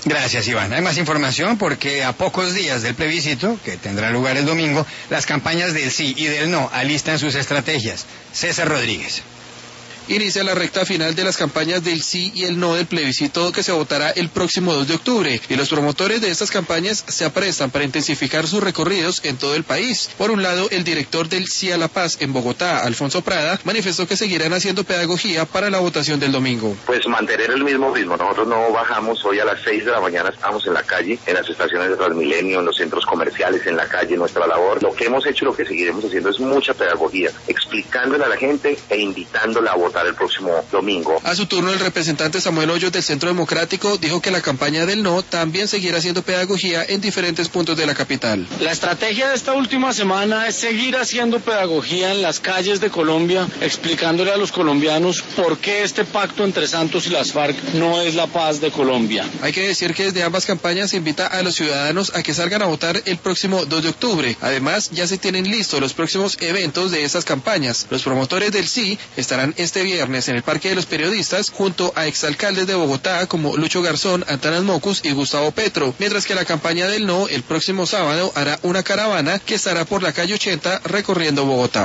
Gracias, Iván. Hay más información porque a pocos días del plebiscito, que tendrá lugar el domingo, las campañas del sí y del no alistan sus estrategias. César Rodríguez. Inicia la recta final de las campañas del sí y el no del plebiscito que se votará el próximo 2 de octubre, y los promotores de estas campañas se aprestan para intensificar sus recorridos en todo el país. Por un lado, el director del Sí a la Paz en Bogotá, Alfonso Prada, manifestó que seguirán haciendo pedagogía para la votación del domingo. Pues mantener el mismo ritmo, nosotros no bajamos, hoy a las 6 de la mañana estamos en la calle, en las estaciones de Transmilenio, en los centros comerciales, en la calle, nuestra labor. Lo que hemos hecho y lo que seguiremos haciendo es mucha pedagogía, explicándole a la gente e invitándola a votar el próximo domingo. A su turno, el representante Samuel Hoyos del Centro Democrático dijo que la campaña del no también seguirá haciendo pedagogía en diferentes puntos de la capital. La estrategia de esta última semana es seguir haciendo pedagogía en las calles de Colombia, explicándole a los colombianos por qué este pacto entre Santos y las FARC no es la paz de Colombia. Hay que decir que desde ambas campañas se invita a los ciudadanos a que salgan a votar el próximo 2 de octubre. Además, ya se tienen listos los próximos eventos de estas campañas. Los promotores del sí estarán este viernes en el Parque de los Periodistas junto a exalcaldes de Bogotá como Lucho Garzón, Antanas Mocus y Gustavo Petro, mientras que la campaña del no el próximo sábado hará una caravana que estará por la calle 80 recorriendo Bogotá.